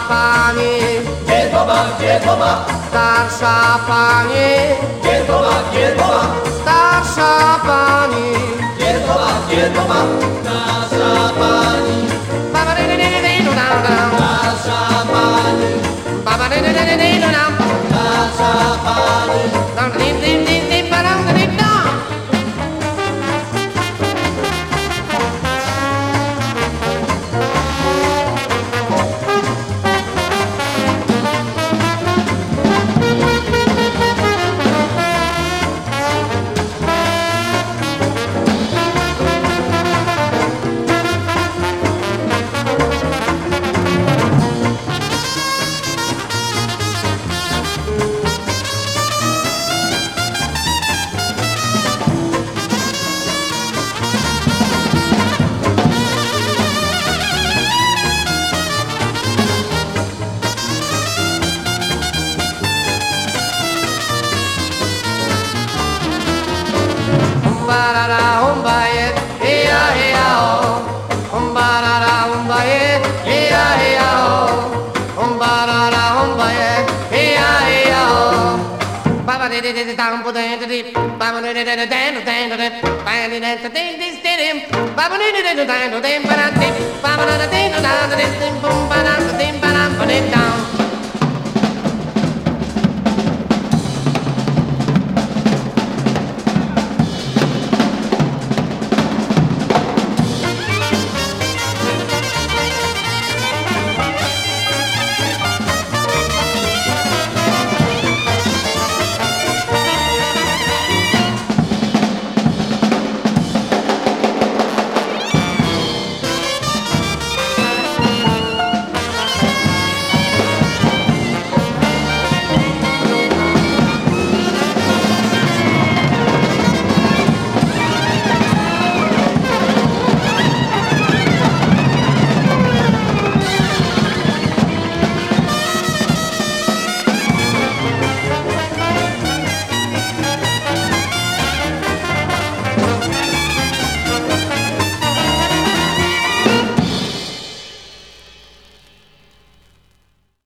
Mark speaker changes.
Speaker 1: pani,
Speaker 2: Gdzie to ma, gdzie to ma?
Speaker 1: starsza pani,
Speaker 2: Gdzie to ma, gdzie to ma?
Speaker 1: starsza pani.
Speaker 2: Gdzie to ma, gdzie to ma? Nasza pani,
Speaker 1: Ba-ba-di-di-di-di-do-dam-dam.
Speaker 2: nasza pani,
Speaker 1: Ba-ba-di-di-di-di-do-dam.
Speaker 2: nasza pani.
Speaker 1: Dam-di-di-di-di-ba-dam-di-di-dam. Hum-ba-da-da, hum-ba-yet, hey-ya-hey-ya-oh. Hum-ba-da-da, hum-ba-yet, hey-ya-hey-ya-oh. Hum-ba-da-da, hum-ba-yet, hey-ya-hey-ya-oh. Ba-ba-di-di-di-di-dam, ba-da-di-di-di, ba-ba-di-di-di-di-dan-da-dan-da-dan, ba-di-di-di-di-di-di-di-dim, ba-ba-di-di-di-di-dan-da-dan, ba-da-di, ba-ba-da-da-di-da-da-da-di-dim, boom, ba-da-da-dim, ba-dam-ba-dim, dam.